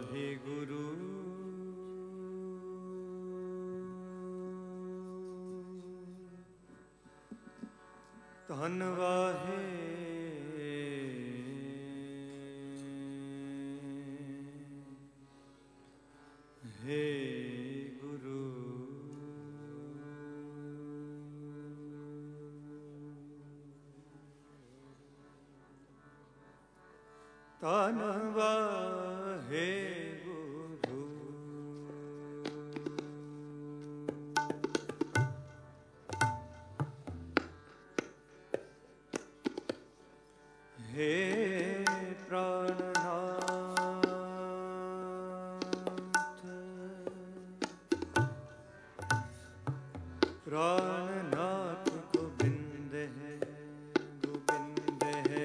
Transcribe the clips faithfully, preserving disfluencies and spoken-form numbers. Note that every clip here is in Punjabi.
वाहिगुरु धन वाहे हे गुरु धन वाहे गुरु हे प्राणनाथ प्राणनाथ गोविंद है गोविंद है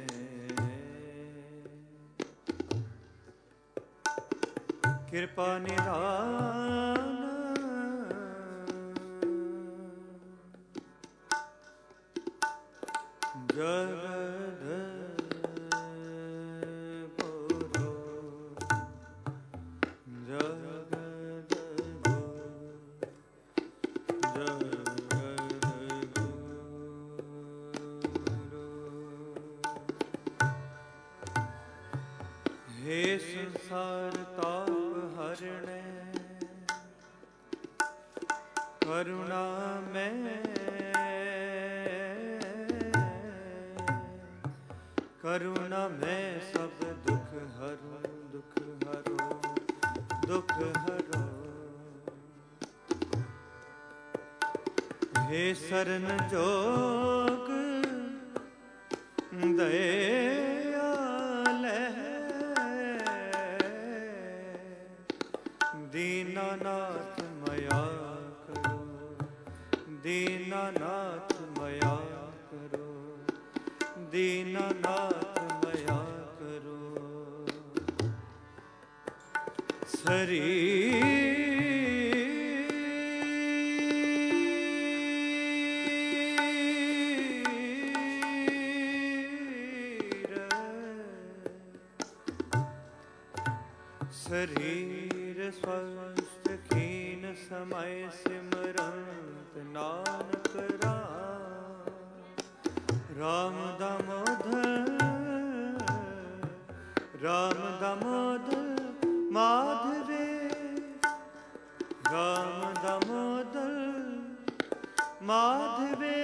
कृपा निधान जगद गुरु जगद गुरु जगद गुरु हे संसार ताप हरणे करुणा में करुणा में सब दुख हरो दुख हरो दुख हरो हे शरण जोग दयाल दीनानाथ मया करो दीनानाथ मया करो दीनानाथ मया करो शरीर शरीर स्वस्थ खीन समय सिमरंत नानक राम दामोदर राम दामोदर माधवे राम दामोदर माधवे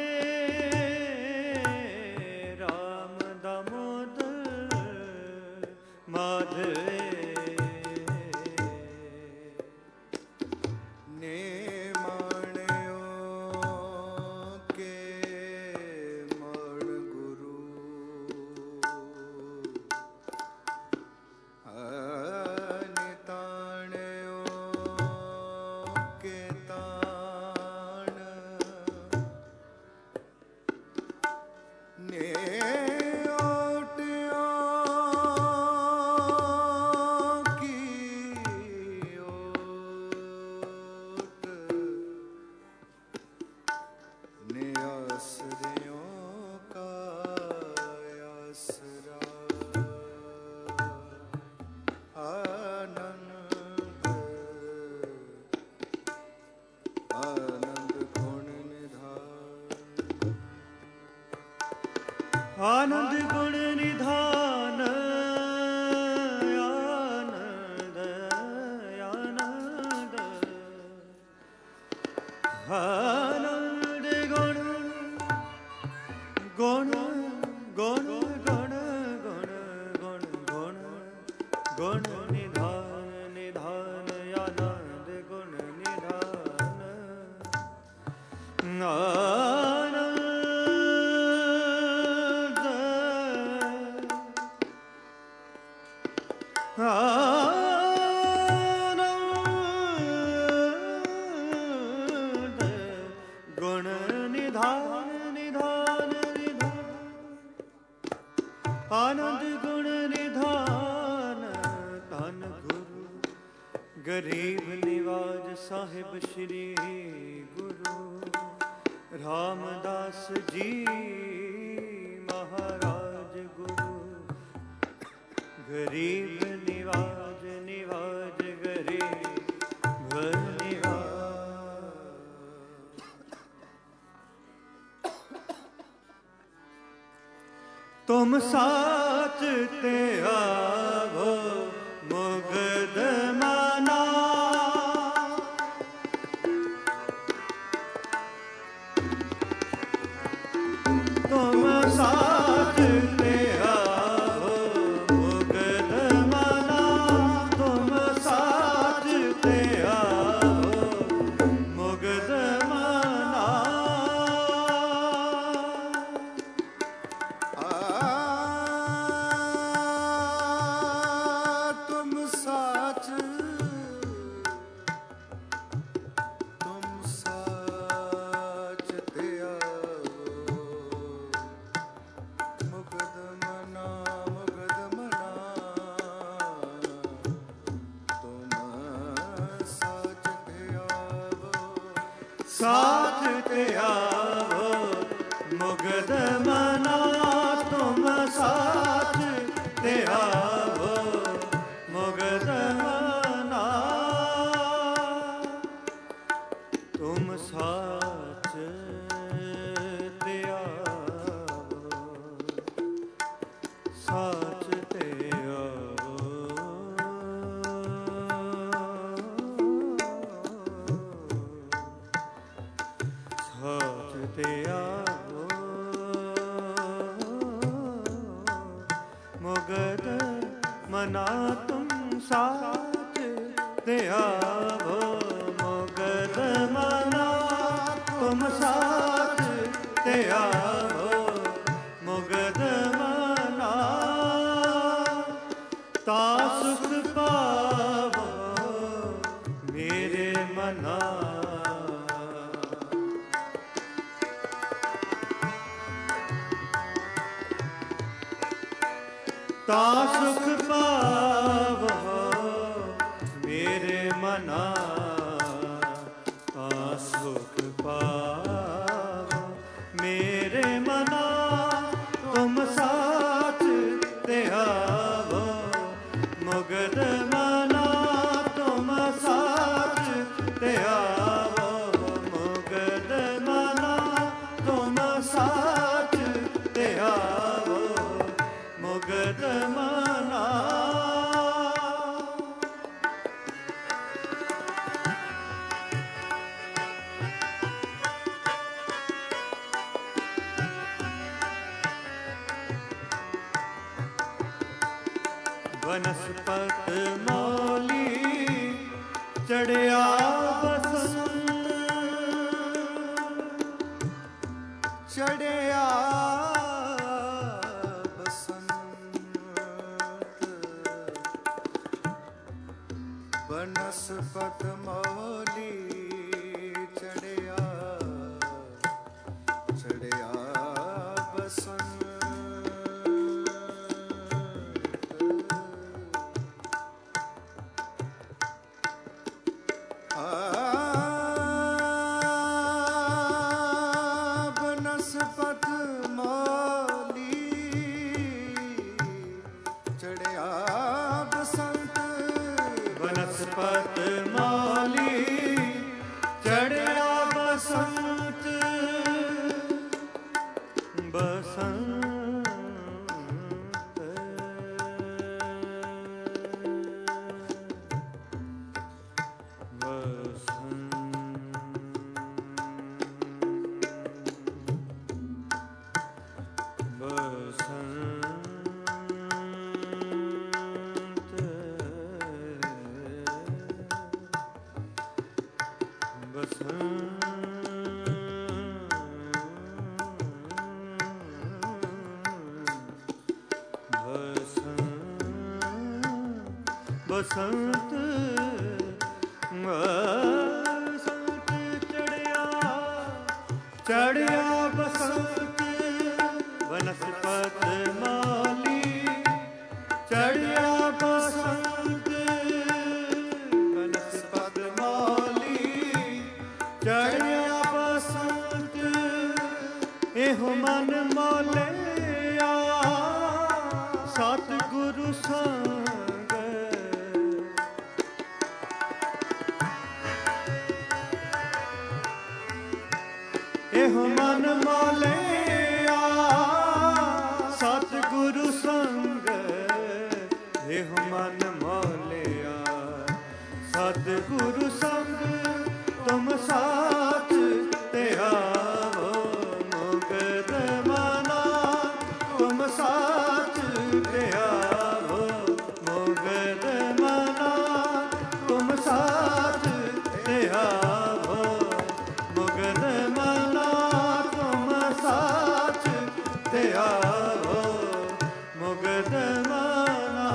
राम दामोदर माधवे आनंद गुण निधान आनंद आनंद आनंद गुण गुण गुण गुण गुण गुण गुण गुण निधान निधान आनंद गुण निधान आनंद गुण निधान निधान निधान आनंद गुण निधान धन गुरु गरीब निवाज साहिब श्री गुरु रामदास जी महाराज गुरु गरीब निवाज निवाज तुम साच ते आवो मुगद मना। तुम साच ते आवो मुगद मना। तुम साच ते आवो मुगद मना। साथ ते आवो मुगद मना। तुम साथ ते आवो मुगद मना। तुम साथ ते आवो साथ ते आवो साथ ते आवो मुगद मना। तुम साथ ते आवो मुगद मना। तुम साथ ते आवो मुगद मना। ता सुख पावो मेरे मना। ता सुख पावो मेरे मना। ता सुख पावो मेरे मना। तुम साथ ते आवो मुगद मना। तुम साथ ते आवो मुगद मना। तुम साथ ते आवो मुगद मना। बनस्पत मौली चढ़िया बसंत। चढ़िया बनस्पत मौली चढ़िया चढ़िया बसंत। बनस्पत मौली चढ़िया बसंत। बनस्पत मौली चढ़िया बसंत। बसंत बसंत बसंत चढ़िया चढ़िया बसंत। बनस्पत मौली चढ़िया बसंत। बनस्पत मौली चढ़िया बसंत। एहो मन मौलिया सतगुरु संग। एहो मन मौलिया सतगुरु सतगुरु संग तुम साथ ते आवो मुगद मना तुम साथ ते आवो मुगद मना तुम साथ ते आवो मुगद मना तुम साथ ते आवो मुगद मना।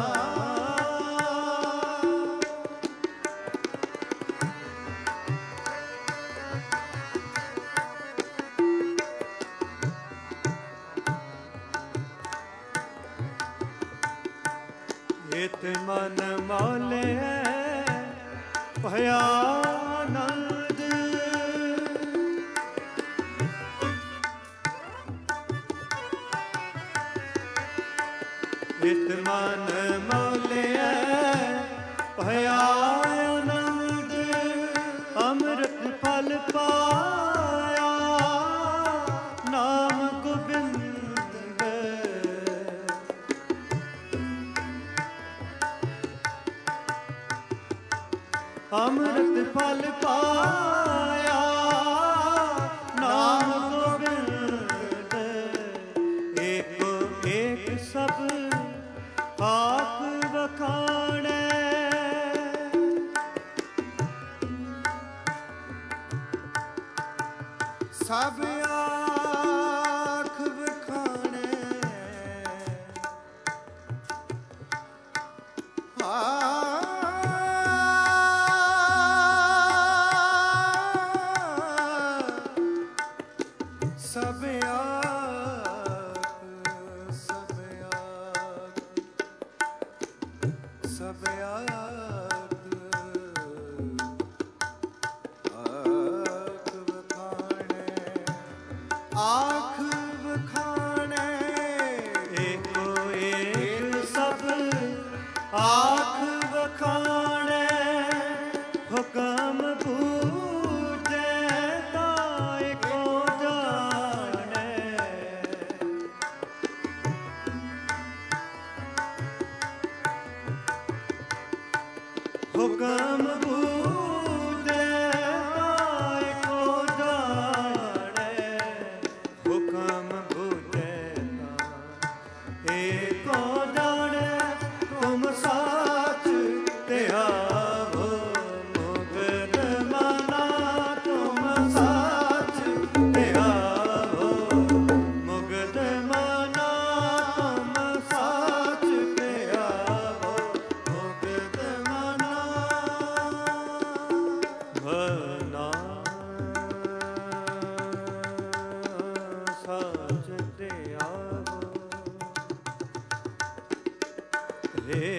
इत मन मौले भया आनंद इत मन मौले भया आनंद अमृत फल पाया नाम गोबिंद अमृत फल पाया नाम गोबिंद एको एक सब आख बखाने सब आख बखाने सब आख सब आख सब आख आख बखाने आख बखाने एको एक सब आख बखाने हुक्म बूझे ताए को जाने हुक्म बूझे ताए को जाने हुक्म बूझे ताए को जाने तुम साथ ते आवो मुगद मना तुम साथ ते आवो मुगद मना तुम साथ ते आवो मुगद मना मना साथ ते आवो हे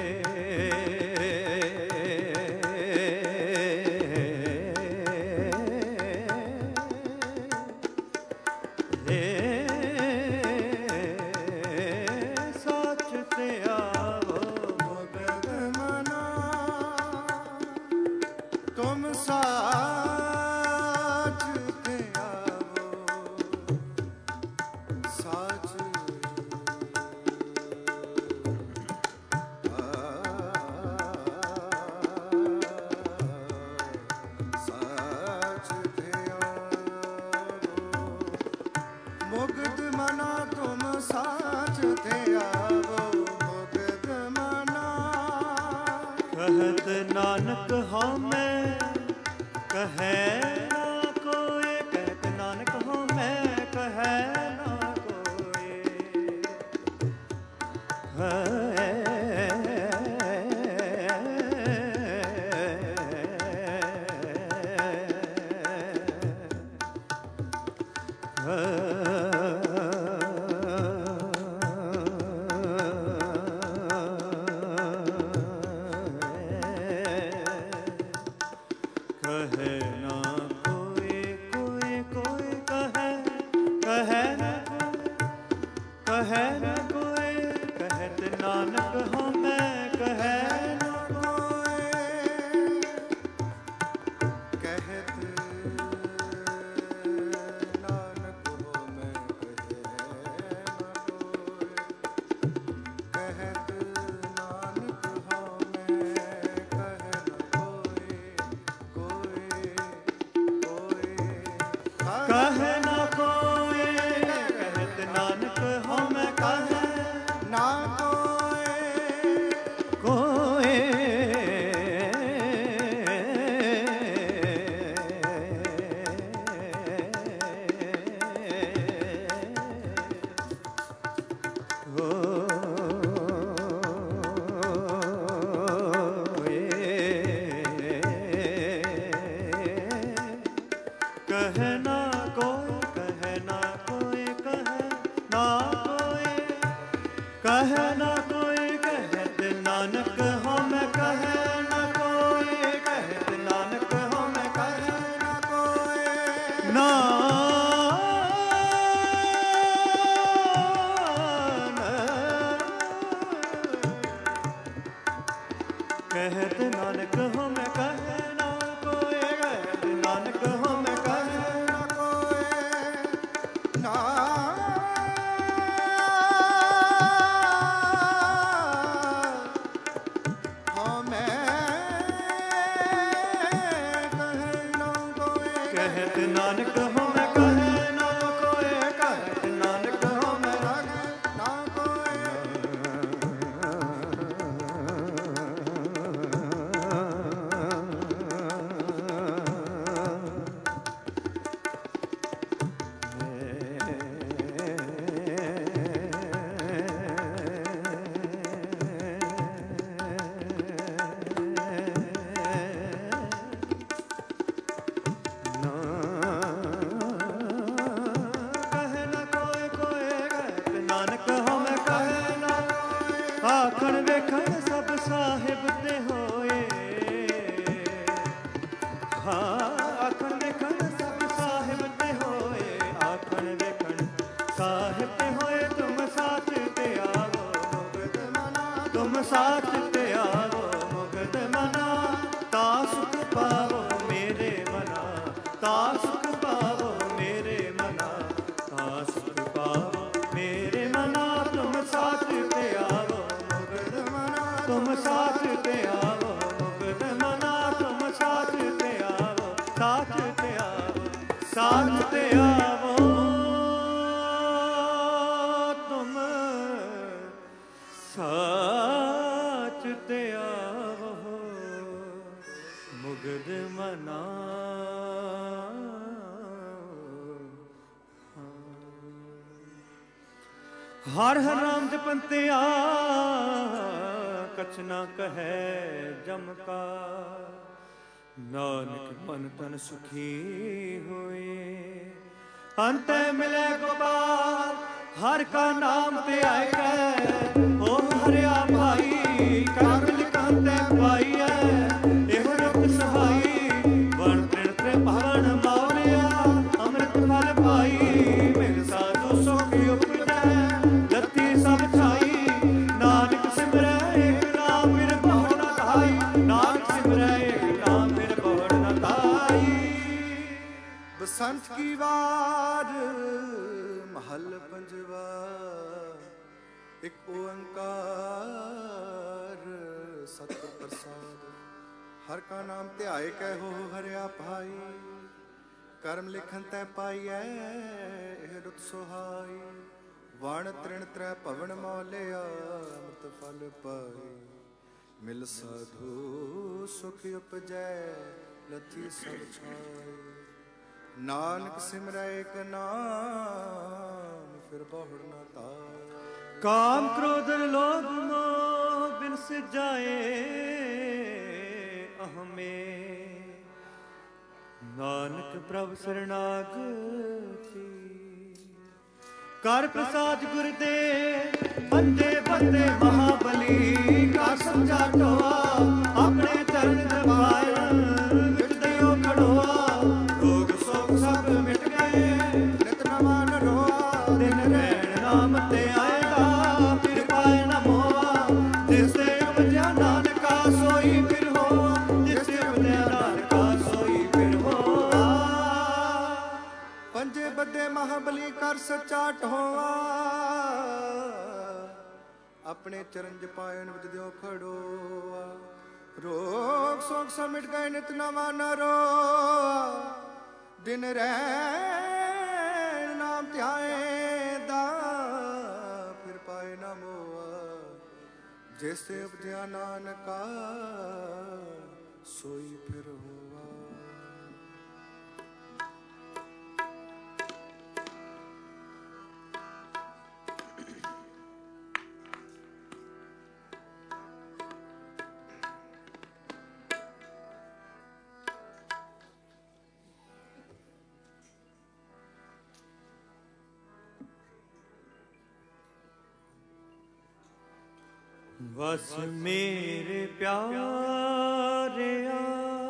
साथ ते आवो मुगद मना तुम साथ ते आवो साथ मुगद मना तुम साथ ते आवो मुगद मना कहत नानक हाँ मैं कहे ना कोई कहत नानक हाँ मैं कहे ना कोई कहे ना कोई कोई कोई कहे कहे ना कोई कहे ना कोई कहत नानक हाँ मैं कहे ना कोई कहत नानक हाँ मैं कहे ना कोई कहत नानक हाँ मैं कहे ना कोई कहे ना कोई, कहे ना कोई, कहे ना कोई, कहे ना कोई, कहत नानक हो मैं, कहे ना कोई, कहत नानक हो मैं, कहे ना कोई, ना कहत नानक हो मैं, कहे ना कोई, कहत नानक हो मैं, कहे ना कोई, ना हो मैं, कहे ना कोई, कहत नानक हो मैं, कहे ना कोई, कहत नानक हो मैं, कहे ना कोई। आखण वेखण सब साहिब ते होए, हाँ आखण वेखण सब साहिब ते होए, आखण वेखण साहिब ते होए, तुम साथ ते आवो मुगद मना, तुम साथ ते आवो मुगद मना, ता सुख पावो मेरे मना, ता सुख पावो मेरे मना, ता सुख पावो मेरे मना, तुम साथ ते आवो तुम साथ ते आवो मुगद मना, तुम साथ ते आवो, साथ ते आवो, साथ ते आवो, तुम साथ ते आवो मुगद मना। हर हर नाम जपंतिया कछ ना कहे जम का, नानक मन तन सुखी होए, अंत मिले गोपाल हर का नाम ते आए कै, ओ हरिया भाई कर लिखन ते पाई है, एहो रुख सहाई बन तृण त्रे भवन मावलिया, अमृत फल पाई मिल साधु सुख उपजै, लती सब छाई नानक सिमरै एक नाम फिर बहुड़ न धाई, नानक सिमरै एक नाम फिर बहुड़ न धाई। बसंत की वार महल पंजवा, एक ओंकार सतगुर प्रसाद, हर का नाम ध्याए कहो हरिया भाई, कर्म लिखन तै पाईऐ एह रुत सुहाई, वण तृण त्रै भवन मौलिया, अमृत फल पाई, मिल साधु सुख उपजै, लथी सब छाई, नानक सिमरै एक नाम फिर बहुड़ न ताई, काम क्रोध लोभ मोह बिन जाए अहमे, नानक प्रभु शरणागति, कर प्रसाद गुरदे बंदे बंदे महाबली, का समझा टोआ अपने चरण दबाया, मिट दियो खड़ोआ रोग शोक सब मिट गए, नित नवा न रोआ, दिन रैन नाम ते आएगा फिर पाए न मोआ, जिससे उपजया नानका सोई फिर होआ, जिससे उपजया नानका सोई फिर होआ, पंजे बदे महाबली कर सच्चा ढोआ, अपने चरण जपायन विच दियो खड़ोआ, रोग शोक सब मिट गए नित नवा न रोआ, दिन रैन नाम ध्याएदा फिर पाए न मोआ, जैसे उपजया नानका सोई फिर हुआ। ਵਸ ਮੇਰੇ ਪਿਆਰਿਆ,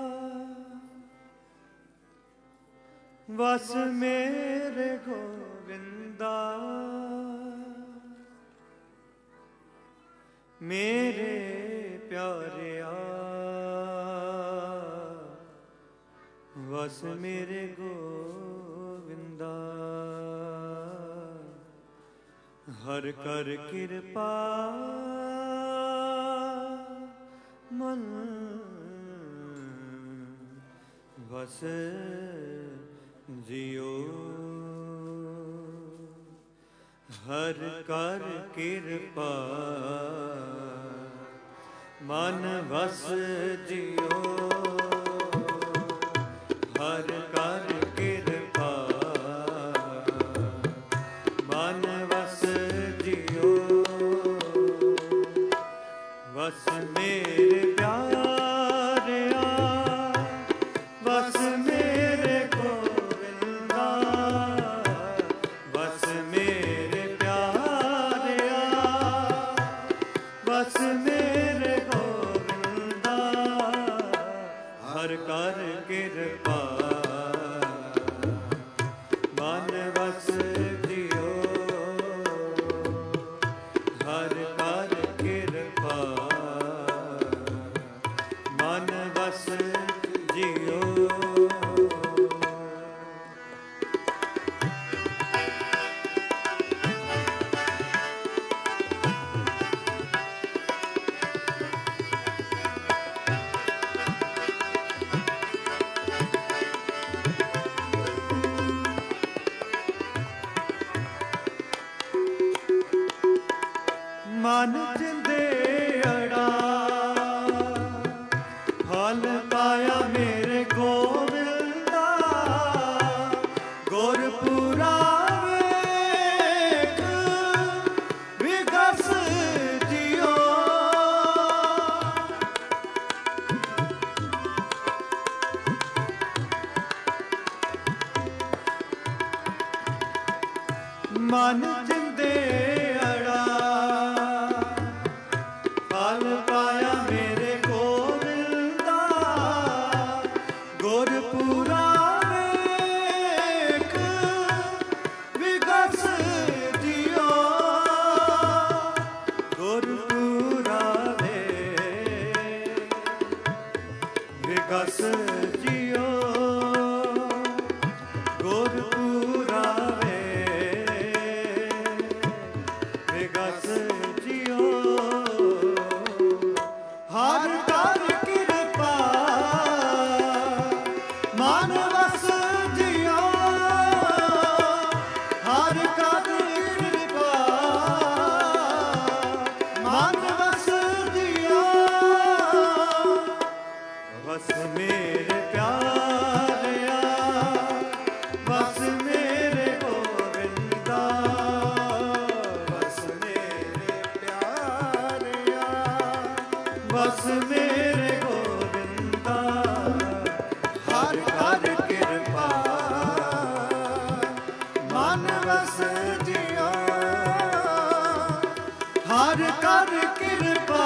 ਵਸ ਮੇਰੇ ਗੋਵਿੰਦਾ, ਮੇਰੇ ਪਿਆਰਿਆ, ਵਸ ਮੇਰੇ ਗੋਵਿੰਦਾ। ਹਰ ਕਰ ਕਿਰਪਾ ਮਨ ਵਸ ਜਿਉ। ਹਰ ਕਰ ਕਿਰਪਾ ਮਨ ਵਸ ਜਿਉ। ਹਰ ਕਰ ਕਿਰਪਾ ਮਨ ਵਸ ਜਿਉ। ਵਸ ਮੇਰੇ ਪਿਆਰਿਆ, ਵਸ ਮੇਰੇ ਗੋਵਿੰਦਾ, ਵਸ ਮੇਰੇ ਪਿਆਰਿਆ, ਵਸ ਮੇਰੇ ਗੋਵਿੰਦਾ। ਹਰ ਕਰ ਕਿਰਪਾ ਮਨ ਵਸ ਜਿਉ। ਹਰ ਕਰ ਕਿਰਪਾ ਮਨ ਵਸ ਜਿਉ। ਮਨ ਜਿੰਦੇ ਅੜਾ ਫਲ ਪਾਇਆ ਮੇਰੇ ਗੋਵਿੰਦਾ। ਗੁਰਪੁਰਾ ਵੇਖ ਵਿਗਸ ਜਿਉ। ਮਨ ਜਿੰਦੇ ਅੜਾ ਫਲ ਪਾਇਆ ਮੇਰੇ ਗੋਵਿੰਦਾ। ਗੁਰਪੁਰਾ ਵੇਖ ਵਿਗਸ ਜਿਉ। ਗੁਰਪੁਰਾ ਵੇਖ ਵਿਗਸ ਜਿਉ। ਗੁਰਪੁਰਾ ਵਿਗਸ ਜਿਉ। ਹਰ ਕਰ ਕਿਰਪਾ ਮਨ ਵਸ ਜਿਉ। ਹਰ ਕਰ ਕਿਰਪਾ ਮਨ ਵਸ ਜਿਉ। ਵਸ ਮੇਰੇ ਪਿਆਰਿਆ, ਵਸ ਮੇਰੇ ਗੋਵਿੰਦਾ, ਵਸ ਮੇਰੇ ਪਿਆਰਿਆ, ਵਸ ਮੇਰੇ ਗੋਵਿੰਦਾ। ਹਰ ਕਰ ਕਿਰਪਾ ਮਨ ਵਸ ਜਿਉ। ਹਰ ਕਰ ਕਿਰਪਾ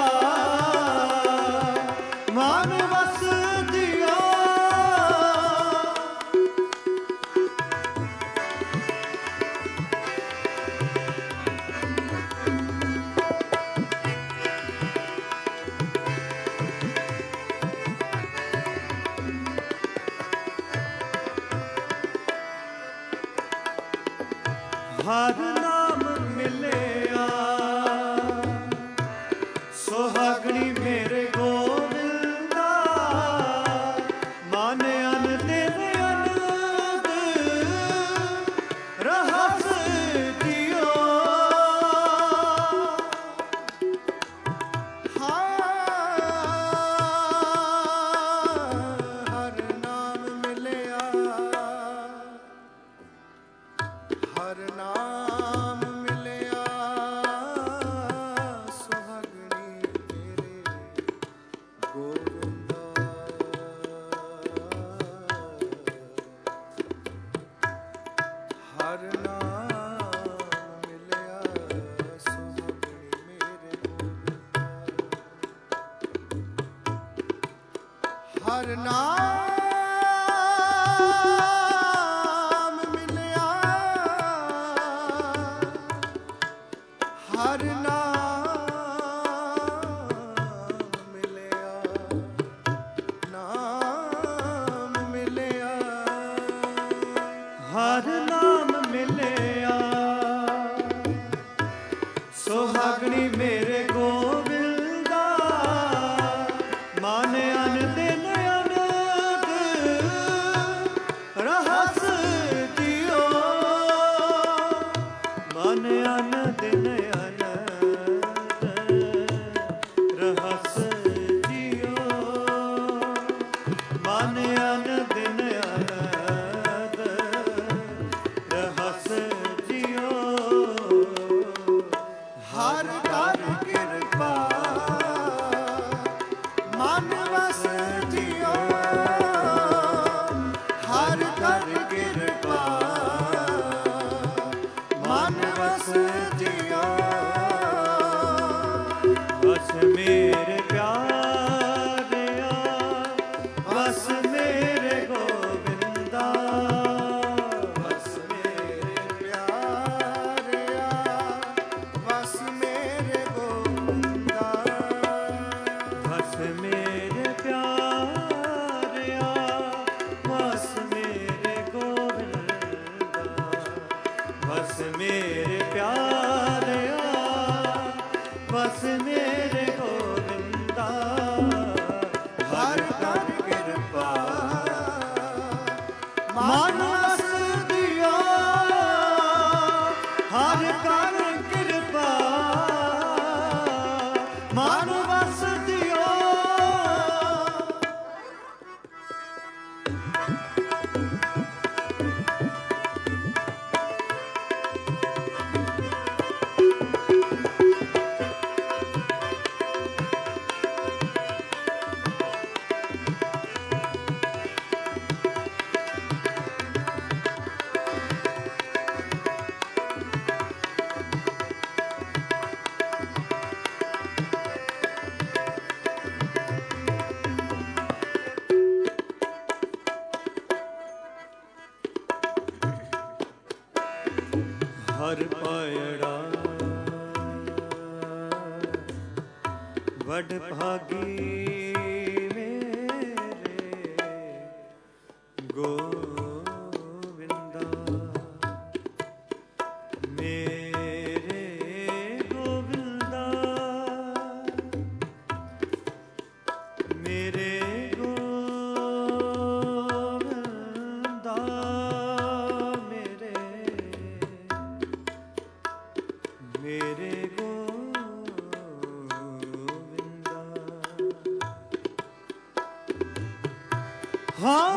ਮਨ ਵਸ ਜਿਉ। ਹਰ ਨਾਮ ਮਿਲਿਆ ਸੁਹਾਗਣੀ ਮੇਰੇ ਗੋਵਿੰਦਾ। ਮਨ ਅਨ ਦਿਨ ਅਨੰਦ ਰਹਸ ਜਿਉ। ਹਰ ਨਾਮ ਮਿਲਿਆ, ਹਰ ਨਾਮ ਹਰ ਨਾਮ ਮਿਲਿਆ, ਹਰ ਨਾਮ ਮਿਲਿਆ, ਨਾਮ ਮਿਲਿਆ, ਹਰ ਨਾਮ ਮਿਲਿਆ। ਸੁਹਾਗਣੀ ਮੇਰੇ ਗੋਬਿੰਦਾ, ਮਨ ਅਨ ਦਿਨ ਅਨੰਦ ਰਹਸ ਦਿਓ, ਮਨ ਅਨ ਦਿਨ ਅਨੰਦ ਰਹਸ ਦਿਓ, ਮਨ ਅਨ ਦਿਨ ਅਨੰਦ ਰਹਸ ਦਿਓ। ਹਰ ਕਰ ਕਿਰਪਾ ਮਨ ਵਸ ਜਿਓ, ਹਰ ਕਰ ਕਿਰਪਾ ਮਨ ਵਸ ਜਿਓ। ਬਸ ਮੇਰੇ ਪਿਆਰਿਆ, ਬਸ ਮੇਰੇ ਗੋਬਿੰਦਾ, ਬਸ ਮੇਰੇ ਪਿਆਰਿਆ, ਬਸ ਮੇਰੇ ਗੋਬਿੰਦਾ, ਬਸ ਮੇਰੇ ਪਿਆਰਿਆ, ਬਸ ਮੇਰੇ ਗੋਬਿੰਦਾ, ਬਸ ਮੇਰੇ ਪਿਆਰਿਆ, ਬਸ ਮੇਰੇ ਗੋਬਿੰਦਾ। ਹਰ ਕਰ ਕਿਰਪਾ ਮਨ ਵਸ ਦਿਓ, ਹਰ ਕਰ ਕਿਰਪਾ ਮਨ ਵਸ ਦਿਓ। ਹਰ ਪਾਇੜਾ ਵਡ ਭਾਗੀ ਮੇਰੇ ਗੋਵਿੰਦਾ, ਮੇਰੇ ਗੋਵਿੰਦਾ, ਮੇਰੇ ਗੋਵਿੰਦਾ, ਮੇਰੇ ਮੇਰੇ ਗੋਵਿੰਦਾ। ਹਾਂ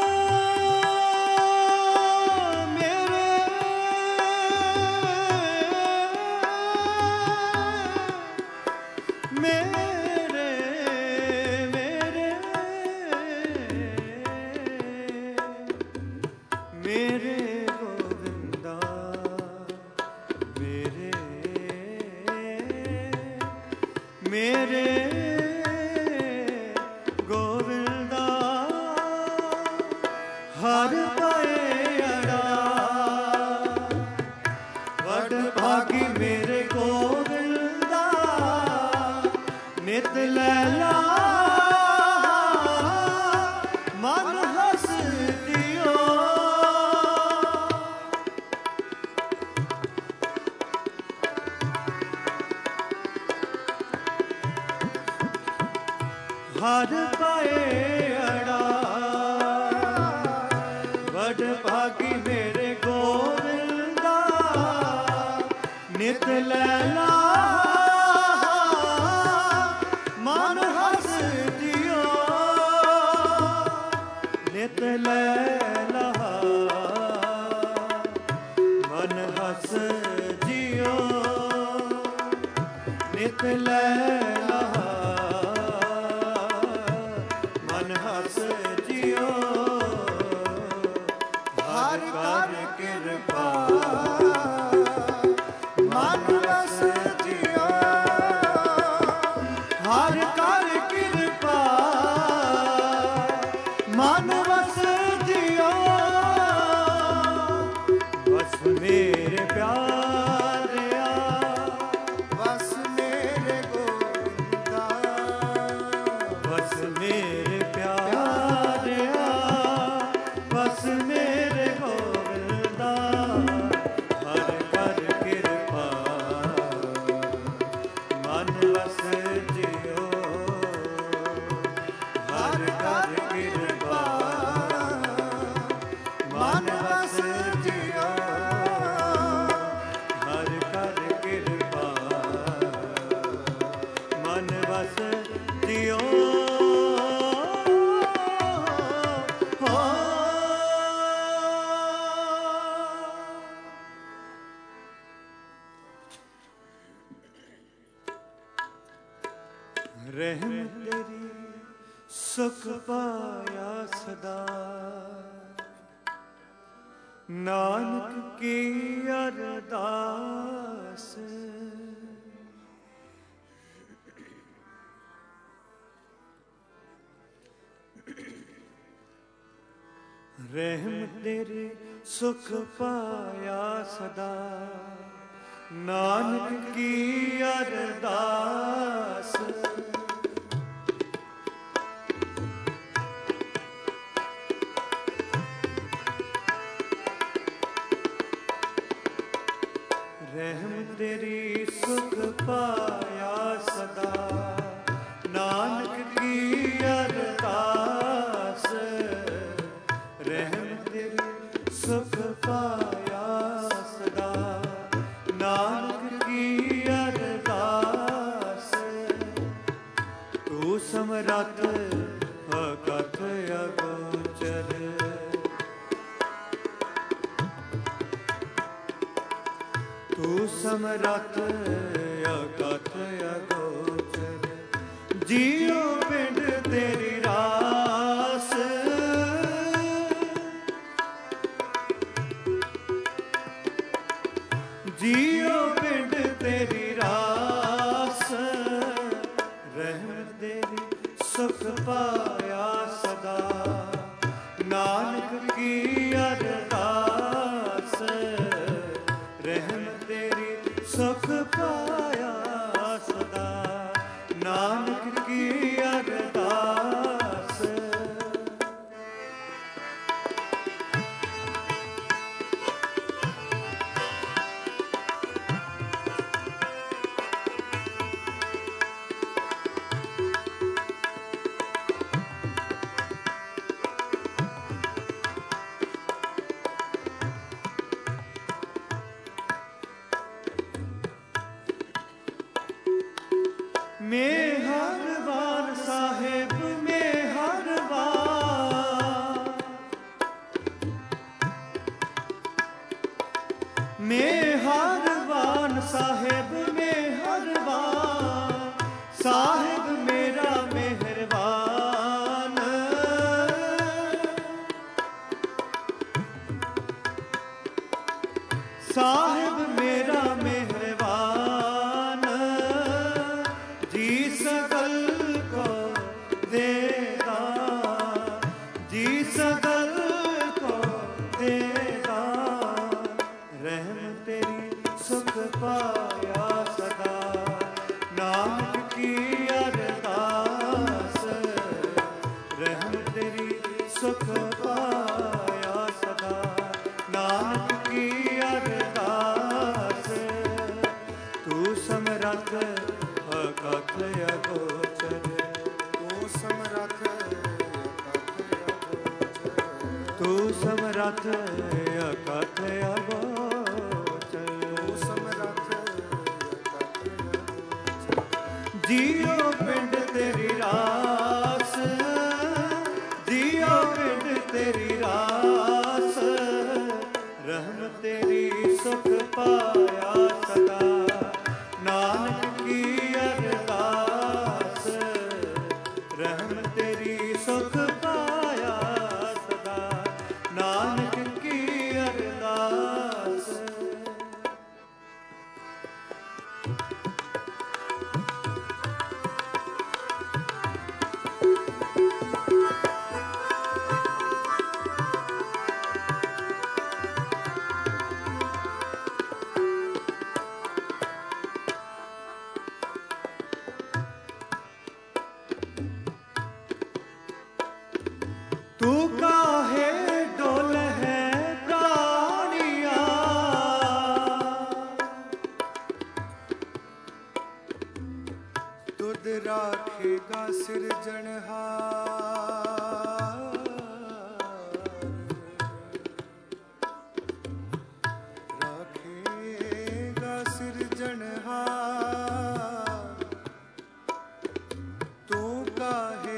ਮੇਰੇ ਮੇਰੇ ਮੇਰੇ ਮੇਰੇ ਗੋਵਿੰਦਾ, ਮੇਰੇ ਮੇਰੇ ਗੋਵਿੰਦਾ। ਹਰ ਪਾਇੜਾ ਵਡ ਭਾਗੀ ਮੇਰੇ ਗੋਵਿੰਦਾ, ਨਿਤ ਲੈਲਾ ਮਨ ਹਸ ਦਿਓ, ਹਰ ਪਾਇੜਾ ਵਡ ਭਾਗੀ ਮੇਰੇ ਗੋਵਿੰਦਾ, ਨਿਤ ਲੈਲਾ ਮਨ ਹਸ ਦਿਓ, ਨਿਤ ਲੈਲਾ ਮਨ ਹਸ ਜਿਓ, ਨਿਤ ਲੈਲਾ ਮਨ ਹਸ ਜਿਓ। ਹਰ ਕਰ ਕਿਰਪਾ ਮਨ ਵਸ ਜਿਓ, ਹਰ ਕਰ ਕਿਰਪਾ ਮੇਰੇ ਪਿਆਰਿਆ ਬਸ ਮੇਰੇ ਗੋਬਿੰਦਾ ਹਰ ਕਰ ਕਿਰਪਾ ਮਨ ਵਸ ਜਿਉ ਹਰ ਕਰ ਕਿਰਪਾ ਮਨ ਵਸ ਜਿਉ ਹਰ ਕਰ ਕਿਰਪਾ ਮਨ ਵਸ ਜਿਉ ਰਹਿਮ ਤੇਰੀ ਸੁਖ ਪਾਇਆ ਸਦਾ ਨਾਨਕ ਕੀ ਅਰਦਾਸ ਰਹਿਮ ਤੇਰੀ ਸੁਖ ਪਾਇਆ ਸਦਾ ਨਾਨਕ ਕੀ ਅਰਦਾਸ ਰਹਿਮ ਤੇਰੀ ਸੁਖ ਪਾਇਆ ਸਦਾ ਨਾਨਕ ਕੀ ਅਰਦਾਸ ਰਹਿਮ ਤੇਰੀ ਸੁਖ ਪਾਇਆ ਸਦਾ ਨਾਨਕ ਕੀ ਅਰਦਾਸ ਤੂੰ ਸਮਰੱਥ ਅਕਥ ਅਗੋਚਰ ਤੂੰ ਸਮਰੱਥ ਅਕਥ ਅਗੋਚਰ ਜੀਉ ਪਿੰਡ ਤੇਰੀ ਰਾਸ ਜੀਉ ਪਿੰਡ ਤੇਰੀ ਰਾਸ ਰਹਿਮ ਤੇਰੀ ਸੁਖ ਪਾਇਆ ਸਦਾ ਨਾਨਕ ਕੀ ਅਰਦਾਸ ਰਹਿਮ ਤੇਰੀ ਸੁਖ ਪਾਇਆ ਸਦਾ ਨਾਨਕ ਕੀ ਅਰਦਾਸ ਮੇਹਰਬਾਨ ਸਾਹਿਬ ਮੇਹਰਬਾਨ ਮੇਹਰਬਾਨ ਸਾਹਿਬ ਮੇਹਰਬਾਨ ਸਾਹਿਬ ਮੇਰਾ ਮਿਹਰਬਾਨ ਸਾਹਿਬ ਮੇਰਾ ਮਿਹਰਬਾਨ ਜੀ ਸਗਲ ਕੋ ਦੇਦਾ ਜੀ ਸਗਲ ਕੋ ਦੇਦਾ ਰਹਿਮ ਤੇਰੀ ਸੁਖ ਪਾਇਆ ਸਦਾ ਨਾਨਕ ਕੀ ਅਰਦਾਸ ਰਹਿਮ ਤੇਰੀ ਸੁਖ ਪਾਇਆ ਸਦਾ ਨਾਨਕ ਕੀ ਅਰਦਾਸ ਤੂੰ ਸਮਰੱਥ ਅਕਥ ਅਗੋਚਰ ਤੂੰ ਸਮਰੱਥ ਤੂੰ ਸਮਰੱਥ ਅਕਥ ਅਗੋਚਰ ਤੂੰ ਸਮਰੱਥ ਜੀਉ ਪਿੰਡ ਤੇਰੀ ਰਾਸ ਜੀਉ ਪਿੰਡ ਤੇਰੀ ਰਾਸ ਰਹਿਮ ਤੇਰੀ ਸੁਖ ਪਾਇਆ ਸਦਾ ਨਾਨਕ ਕੀ ਅਰਦਾਸ ਰਹਿਮ ਤੇਰੀ ਸੁਖ ਪਾਇਆ ਸਦਾ ਨਾਨਕ ਕੀ ਅਰਦਾਸ तू काहे डोल है प्राणिया, तुद राखेगा सिरजनहार, राखेगा सिरजनहार, तू काहे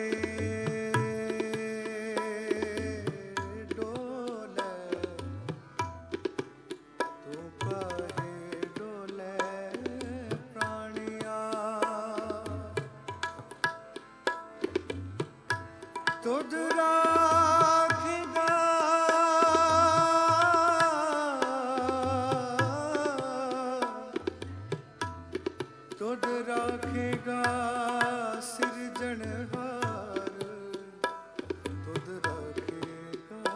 तुद राखेगा तुद राखेगा सिरजनहार, तुद राखेगा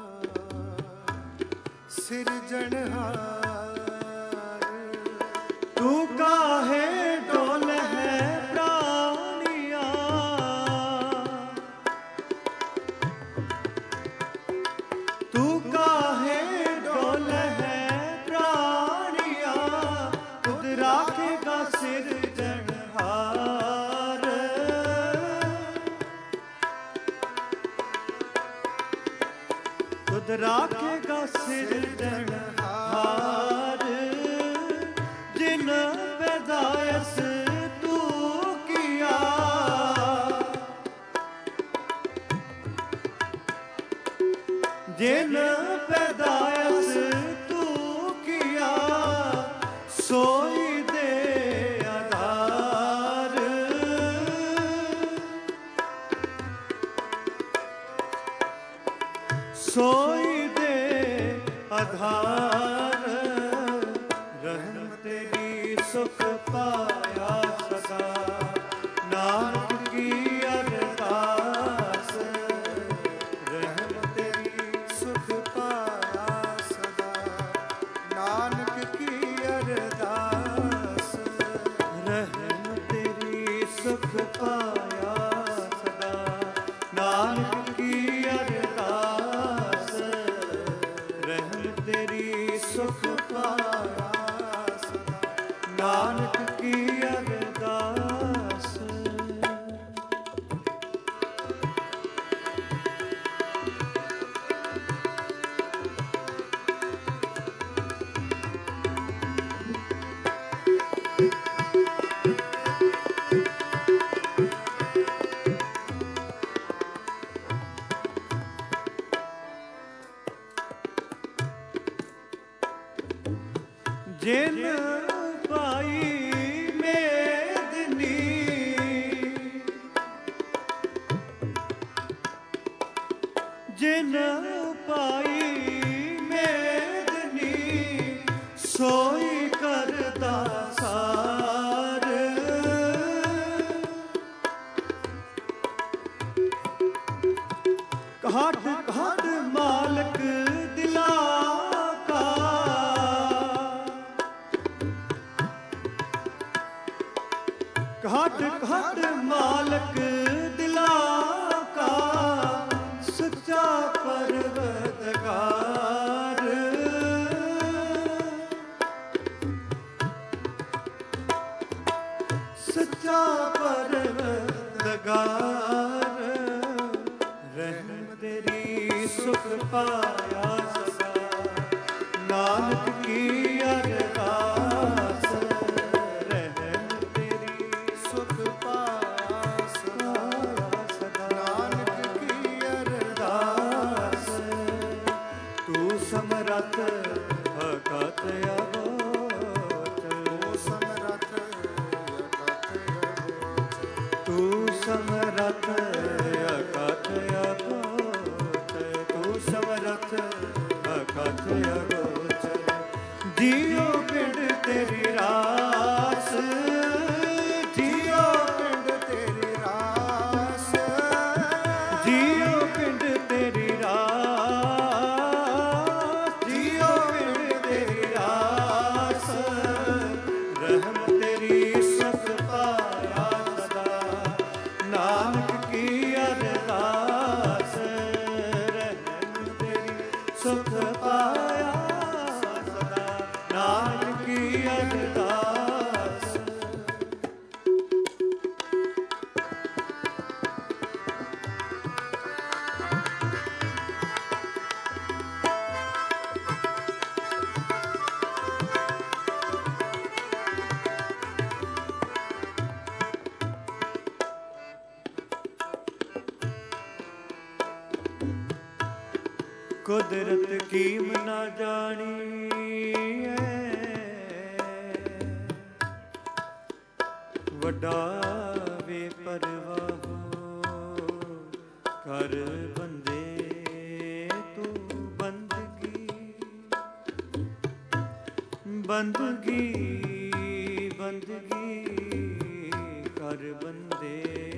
सिरजनहार, तू काहे डोल है प्राणिया, तू काहे डोल है प्राणिया, खुद राखेगा सिरजनहार, खुद राखेगा सिरजनहार, जिन पैदाइश तू किया, जिन पैदाइश तू किया, सोई दे आधार, सोई दे आधार, रहम तेरी सुख पाया सदा, नानक की अरदास, रहम तेरी सुख पाया सदा, नानक की अरदास, रहम तेरी सुख पाया सदा, नानक की अरदास, रहम तेरी सुख पाया सदा, नानक की अरदास। जिन पाई मेदनी, जिन पाई मेदनी, सोई करदा सार, घाट घाट मालक दिला का, घाट घाट मालक दिला का, सच्चा परवरदिगार, सच्चा परवरदिगार, रहम तेरी सुख पाया सदा, नानक की अरदास, रहम तेरी सुख पाया सदा, नानक की अरदास, तू समरथ अकत अगोच, तू समरथ अकथ अगोच, तू समरथ अकत अगोच, तू समरथ ਸੁਖ ਪਾਇਆ ਸਦਾ, ਨਾਨਕ ਕੀ ਅਰਦਾਸ। ਕੁਦਰਤ ਕੀਮ ਨਾ ਜਾਣੀਐ, ਵੱਡਾ ਵੇ ਪਰਵਾਹੋ, ਕਰ ਬੰਦੇ ਤੂੰ ਬੰਦਗੀ, ਬੰਦਗੀ ਬੰਦਗੀ ਕਰ ਬੰਦੇ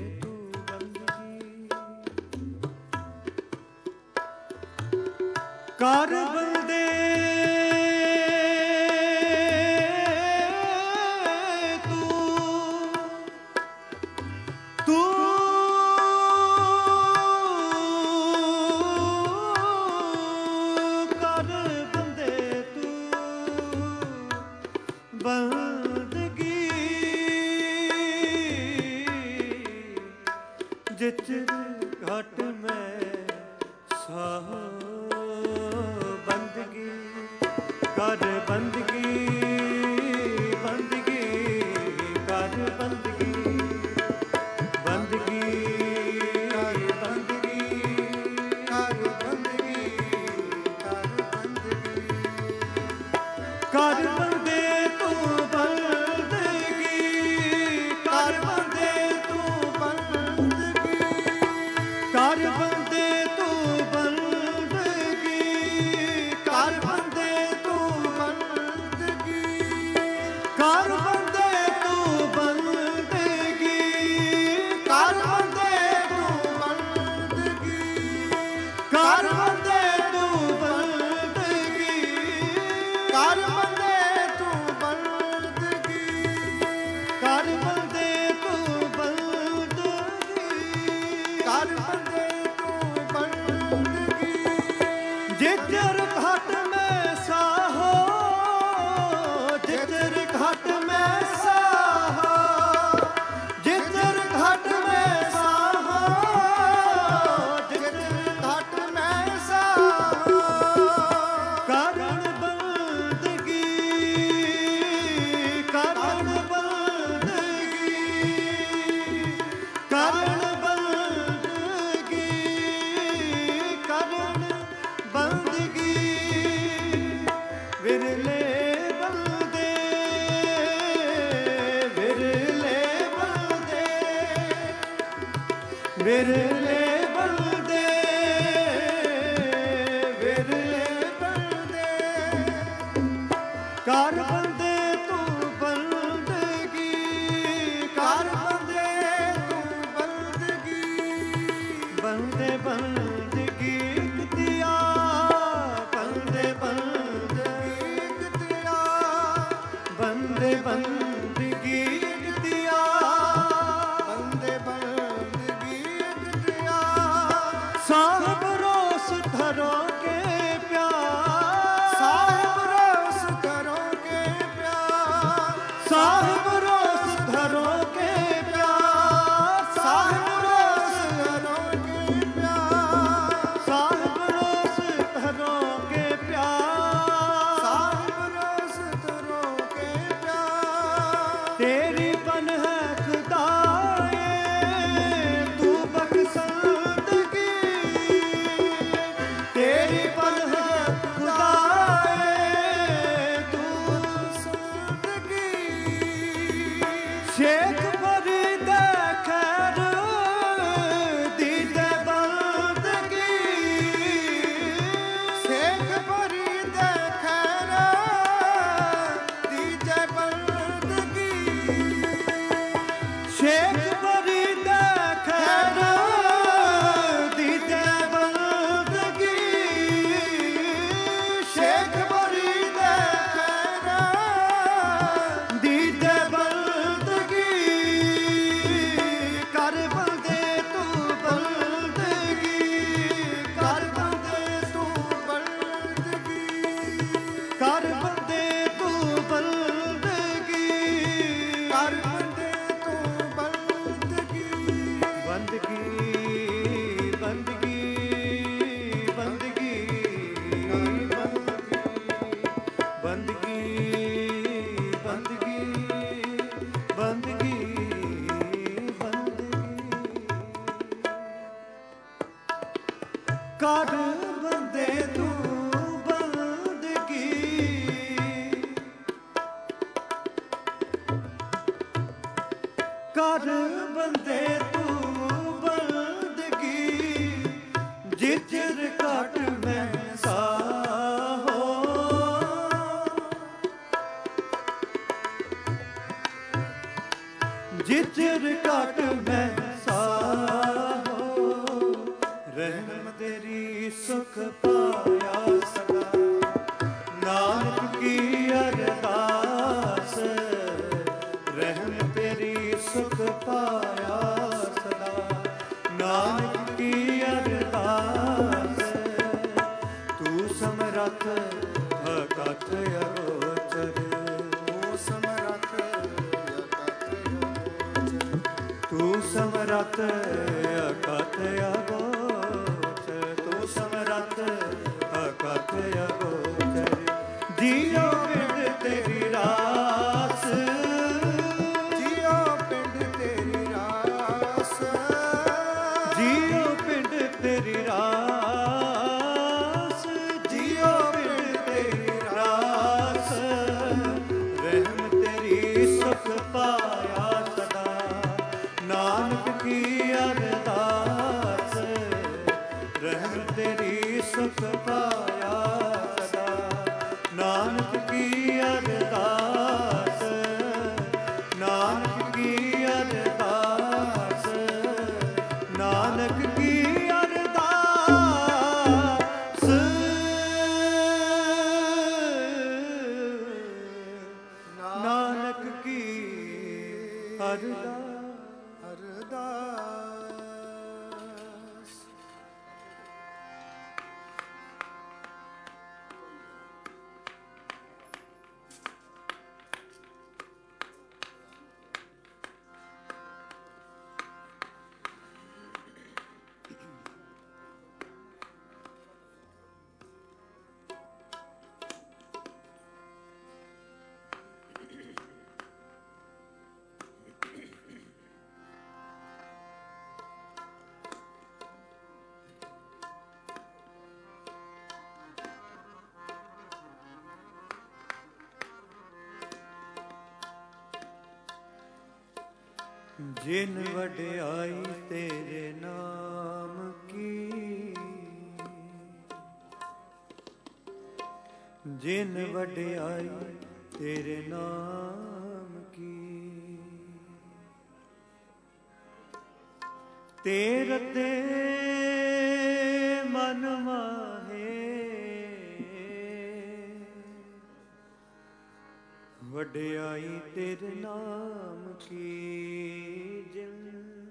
ਕਰ ਬੰਦੇ ਤੂੰ, ਤੂੰ ਕਰ ਬੰਦੇ ਤੂੰ ਬੰਦਗੀ, ਜਿਤ ਘਟ ਮੈਂ ਸਾਹ ਬੰਦਗੀ, ਕਰ ਬੰਦਗੀ, ਬੰਦਗੀ ਕਰ ਬੰਦਗੀ, ਬੰਦਗੀ ਕਰ ਬੰਦਗੀ, ਕਰ ਬੰਦਗੀ, ਕਰ ਬੰਦਗੀ, ਕਰ ਬੰਦੇ ਤੂੰ ਬੰਦਗੀ, ਕਰ ਬੰਦੇ ਤੂੰ ਬੰਦਗੀ, ਕਰ ਬੰਦੇ ਤੂੰ ਬੰਦਗੀ, ਕਰ ਬੰਦੇ ਤੂੰ ਬੰਦਗੀ, ਕਰ ਬੰਦੇ ਤੂੰ ਬੰਦਗੀ, ਕਰ ਬੰਦੇ ਤੂੰ ਬੰਦਗੀ, ਕਰ ਬੰਦੇ ਤੂੰ ਬੰਦਗੀ, ਕਰ ਬੰਦੇ ਤੂੰ ਬੰਦਗੀ, ਕਰ ਬੰਦੇ ਤੂੰ ਬੰਦਗੀ, ਕਰ ਬੰਦੇ ਤੂੰ ਬੰਦਗੀ, ਜਿੱਧਰ ਘਟ ਮੈਂ ਸਾਹੋ, ਜਿੱਧਰ ਘਟ ਮੈਂ ਸਾਹੋ, ਜਿੱਧਰ ਘਟ ਮੈਂ ਸਾਹੋ, ਜਿੱਧਰ ਘਟ ਮੈਂ ਸਾਹੋ, ਕਰਨ ਬੰਦਗੀ, ਕਰਨ ਬੰਦਗੀ, ਕਰਨ ਬੰਦਗੀ, ਕਰਨ ਬੰਦਗੀ, ਵਿਰਲੇ ਬੰਦੇ, ਵਿਰਲੇ ਬੰਦੇ, ਵਿਰਲੇ ਬੰਦੇ, ਵਿਰਲੇ ਬੰਦੇ, ਕਰ ਬੰਦੇ ਤੂੰ ਬੰਦਗੀ, ਕਰ ਬੰਦੇ ਤੂੰ ਬੰਦਗੀ, ਬੰਦੇ ਬੰਦਗੀ ਕਿਤਿਆ, ਬੰਦੇ ਬੰਦਗੀ ਕਿਤਿਆ, ਬੰਦੇ ਬੰਦਗੀ ਕਿਤਿਆ, ਬੰਦੇ ਬੰਦਗੀ ਕਿਤਿਆ, ਸਾਹਿਬ ਰੋਸ ਧਰੋ ਕੇ ਪਿਆਰ, ਸਾਹਿਬ ਰੋਸ ਧਰੋ ਕੇ ਪਿਆਰ, ਸਾਹਿਬ ਰੋਸ ਧਰੋ ਕੇ ਪਿਆਰ, ਸਾਹਿਬ ਰੋਸ ਧਰੋ ਕੇ ਪਿਆਰ, ਸਾਹਿਬ ਰੋਸ ਧਰੋ ਕੇ ਪਿਆਰ, ਸਾਹਿਬ ਰੋਸ ਧਰੋ ਕੇ ਪਿਆਰ, ਤੇਰੀ ਬਨ ਹੈ ਖੁਦਾਏ ਤੂੰ ਬਖਸ਼ੰਦਗੀ, ਤੇਰੀ ਕਰ ਬੰਦੇ ਤੂੰ ਬੰਦਗੀ, ਕਰ ਬੰਦੇ ਤੂੰ ਬੰਦਗੀ, ਜਿਚਰ ਘਟ ਮੈਂ ਸਾਹੋ, ਜਿਚਰ ਘਟ ਮੈਂ ਸਾਹੋ, ਰਹਿਮ ਤੇਰੀ ਸੁਖ ਪਾਇਆ ਸਦਾ, ਨਾਨਕ ਕੀ ਅਰਦਾਸ, ਰਹਿਮ ਤੇਰੀ ਸੁਖ ਪਾਇਆ ਸਦਾ, ਨਾਨਕ ਕੀ ਅਰਦਾਸ, ਤੂੰ ਸਮਰੱਥ ਅਕਥ ਅਗੋਚਰ, ਤੂੰ ਸਮਰੱਥ ਅਕਥ ਅਗੋਚਰ, ਤੂੰ ਸਮਰੱਥ ਅਕਥ ਅਗੋਚਰ, ਤੂੰ ਸਮਰੱਥ ਅਕਥ ਅਗੋਚਰ, ਜੀਓ ਪਿੰਡ ਤੇਰੀ ਰਾਸ, ਜੀਓ ਪਿੰਡ ਤੇਰੀ ਰਾਸ, ਜੀਓ ਪਿੰਡ ਤੇਰੀ ਰਾਸ, ਜੀਓ ਪਿੰਡ ਤੇਰੀ ਰਾਸ, ਰਹਿਮ ਤੇਰੀ ਸੁਖ ਪਾਇਆ ਸਦਾ, ਨਾਨਕ ਕੀ ਅਰਦਾਸ, ਰਹਿਮ ਤੇਰੀ ਸੁਖ ਪਾਇਆ ਸਦਾ, ਨਾਨਕ ਕੀ ਅਰਦਾਸ, ਨਾਨਕ ਕੀ ਅਰਦਾਸ, ਨਾਨਕ ਕੀ ਅਰਦਾਸ, ਨਾਨਕ ਕੀ ਅਰਦਾਸ। ਅਰਦਾਸ। ਜਿਨ ਵਡਿਆਈ ਤੇਰੇ ਨਾਮ ਕੀ, ਜਿਨ ਵਡਿਆਈ ਤੇਰੇ ਨਾਮ ਕੀ, ਤੇਰੇ ਤੇ ਮਨ ਮਾਹੇ, ਵਡਿਆਈ ਤੇਰੇ ਨਾਮ ਕੀ, ਜਿਨ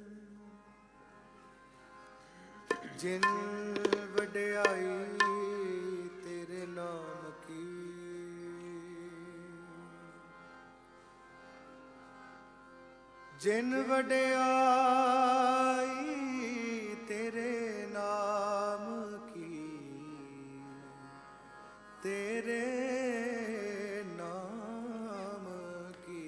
ਜਿਨ ਵਡਿਆਈ ਤੇਰੇ ਨਾਮ ਕੀ, ਜਿਨ ਵਡਿਆਈ ਤੇਰੇ ਨਾਮ ਕੀ, ਤੇਰੇ ਨਾਮ ਕੀ,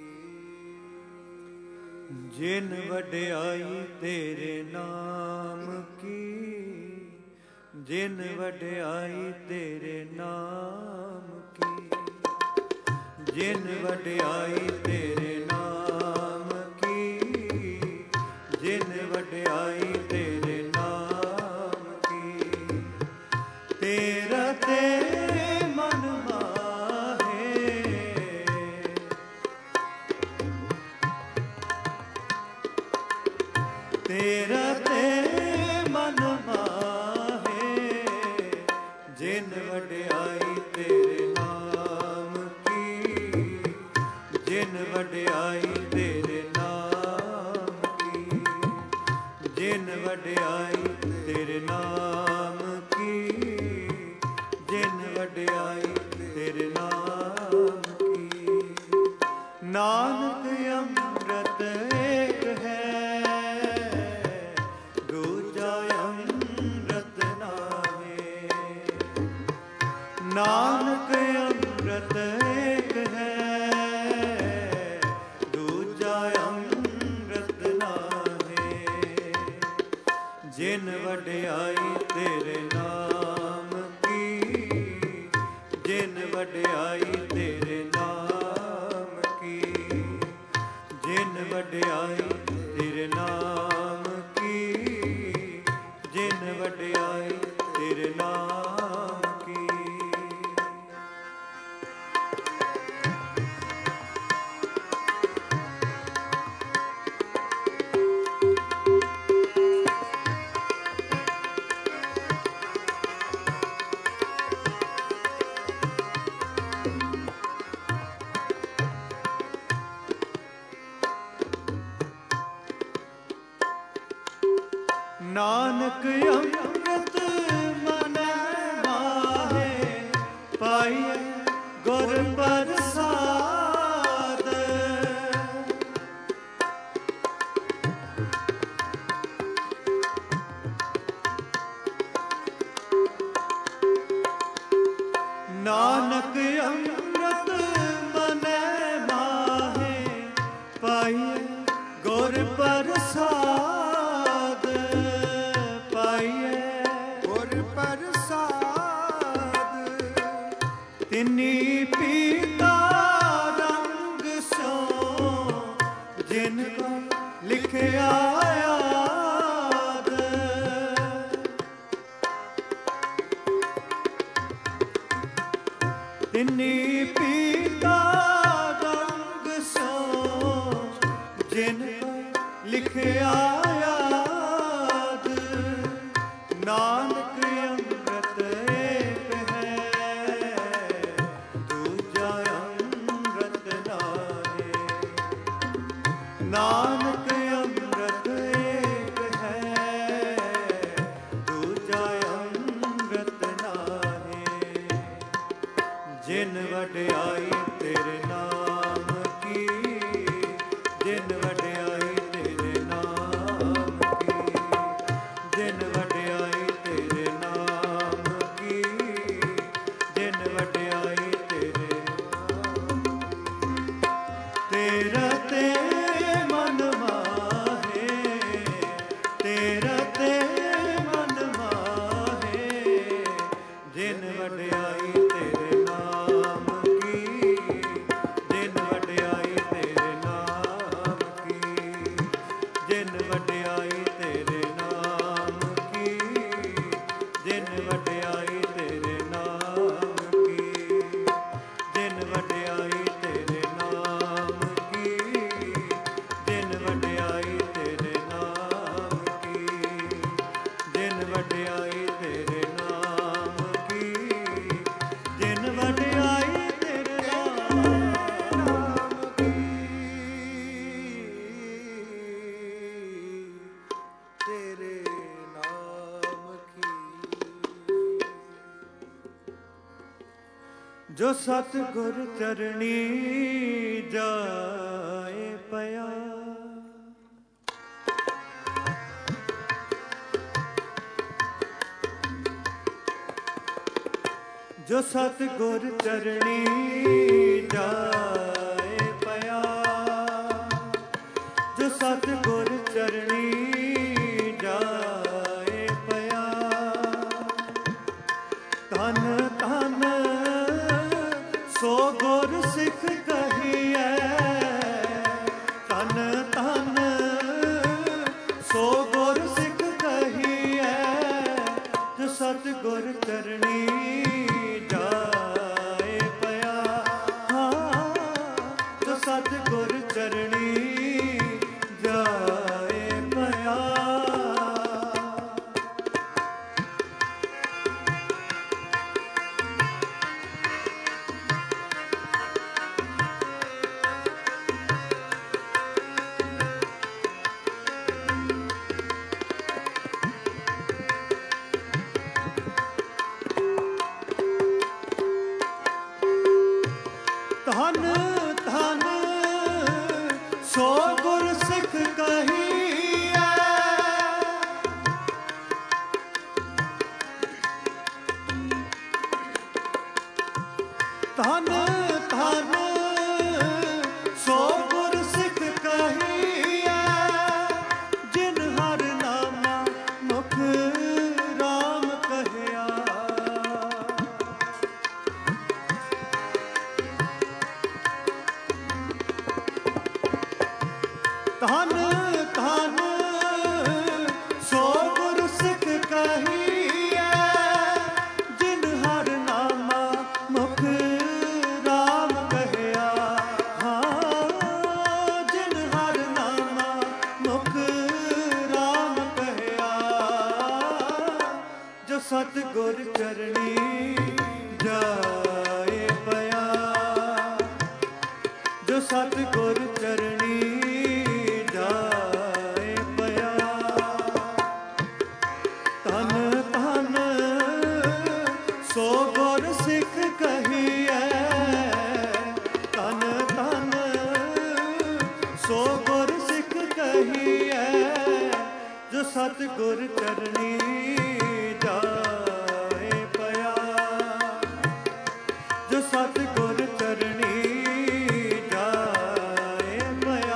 ਜਿਨ ਵਡਿਆਈ ਤੇਰੇ ਨਾਮ ਕੀ, ਜਿਨ ਵਡਿਆਈ ਤੇਰੇ ਨਾਮ ਕੀ, ਜਿਨ ਵਡਿਆਈ ਤੇਰੇ ਨਾਮ ਕੀ, ਜਿਨ ਵਡਿਆਈ ਤੇਰੇ ਨਾਮ ਕੀ, ਤੇਰਾ ਤੇ ਮਨ ਮਾਹੇ, ਤੇਰਾ ਤੇ ਮਨ ਮਾਹੇ, ਜਿਨ ਵਡਿਆਈ ਤੇਰੇ ਨਾਮ ਕੀ, ਜਿਨ ਵਡਿਆਈ ਤੇਰੇ ਨਾਮ ਕੀ, ਜਿਨ ਵਡਿਆਈ ਤੇਰੇ ਨਾਮ ਕੀ, ਜਿਨ ਵਡਿਆਈ ਤੇਰੇ ਨਾਮ ਕੀ, ਨਾਨਕ ਅੰਮ੍ਰਿਤ ਏਕ ਹੈ, ਦੂਜਾ ਅੰਮ੍ਰਿਤ ਨਾਹੀ, ਨਾਨਕ ਅੰਮ੍ਰਿਤ ਏਕ ਹੈ, ਦੂਜਾ ਅੰਮ੍ਰਿਤ ਨਾਹੀ, ਜਿਨ ਵਡਿਆਈ ਤੇਰੇ ਨਾਮ ਵਡਿਆਈ ਤੇਰੇ ਨਾਮ ਕੀ। ਨਾਨਕ ਅੰਮ੍ਰਿਤ ਮਨ ਮਾਹੇ ਪਾਈਐ ਗੁਰ ਪ੍ਰਸਾਦ। ਨਾਨਕ ਅੰਮ੍ਰਿਤ ਮਨ ਮਾਹੇ ਪਾਈਐ ਗੁਰ ਪ੍ਰਸਾਦ। ਤਿਨੀ ਪੀਤਾ ਰੰਗ ਸੋ ਜਿਨ ਕੋ ਲਿਖਿਆ ਯਾਦ। ਤਿਨੀ ਪੀਤਾ ਰੰਗ ਸੋ ਜਿਨ ਕੋ ਲਿਖਿਆ ਯਾਦ। ਨਾਨਕ ਅੰਮ੍ਰਿਤ ਏਕ ਹੈ ਦੂਜਾ ਅੰਮ੍ਰਿਤ ਨਾਹੀ। ਨਾਨਕ ਅੰਮ੍ਰਿਤ ਏਕ ਹੈ ਦੂਜਾ ਅੰਮ੍ਰਿਤ ਨਾਹੀ। ਜਿਨ ਵਡਿਆਈ ਤੇਰੇ ਨਾਮ ਕੀ, ਜਿਨ ਵਡਿਆਈ ਤੇਰੇ ਨਾਮ ਕੀ, ਜਿਨ ਵਡਿਆਈ ਤੇਰੇ ਨਾਮ ਕੀ, ਜਿਨ ਵਡਿਆਈ ਤੇਰੇ ਨਾਮ। ਤੇਰਾ ਤੇ ਮਨ ਮਾਹੇ, ਤੇਰਾ ਤੇ ਮਨ ਮਾਹੇ, ਜਿਨ ਵਡਿਆਈ ਤੇਰੇ ਨਾਮ ਕੀ, ਜਿਨ ਵਡਿਆਈ ਤੇਰੇ ਨਾਮ ਕੀ, ਜਿਨ ਵਡਿਆਈ ਤੇਰੇ ਨਾਮ ਕੀ, ਜਿਨ ਵਡਿਆਈ ਤੇਰੇ ਨਾਮ ਕੀ, ਜਿਨ ਵਡਿਆਈ ਤੇਰੇ ਨਾਮ ਕੀ, ਜਿਨ ਵਡਿਆਈ ਤੇਰੇ ਨਾਮ ਕੀ, ਜਿਨ ਵਡਿਆਈ ਤੇਰੇ ਨਾਮ ਕੀ, ਜਿਨ ਵਡਿਆਈ ਤੇਰੇ ਨਾਮ ਕੀ। ਤੇਰੇ ਨਾਮ ਕੀ। ਜੋ ਸਤਿਗੁਰ ਚਰਣੀ ਜਾਏ ਪਿਆ, ਜੋ ਸਤਿਗੁਰ ਚਰਣੀ ਜਾਏ ਪਿਆ, ਜੋ ਸਤਿਗੁਰ ਚਰਣੀ ਜਾਏ ਪਿਆ। ਧਨ ਧਨ ਸੋ ਗੁਰ ਸਿੱਖ ਕਹੀਐ, ਧਨ ਧਨ ਸੋ ਗੁਰ ਸਿੱਖ ਕਹੀਐ। ਜੋ ਸਤਿਗੁਰ ਚਰਣੀ ਜਾਏ ਪਿਆ, ਹਾਂ ਜੋ ਸਤਿਗੁਰ ਚਰਣੀ ਜਾਏ ਪਿਆ। ਧਨ ਧਨ ਸੋ ਗੁਰ ਸਿੱਖ ਕਹੀਐ, ਧਨ ਧਨ ਸੋ ਗੁਰ ਸਿੱਖ ਕਹੀਐ। ਜਿਨ ਹਰ ਨਾਮਾ ਮੁਖ ਰਾਮ ਕਹਿਆ, ਧਨ ਧਨ ਸੋ ਗੁਰ ਸਿੱਖ ਕਹੀ। सतगुर चरणी जाए पया, जो सतगुर चरणी जाए पया। तन तन सो गुर सिख कहिए, तन तन सो गुर सिख कहिए, जो सतगुर चरणी सतगुर चरणी जाए पया।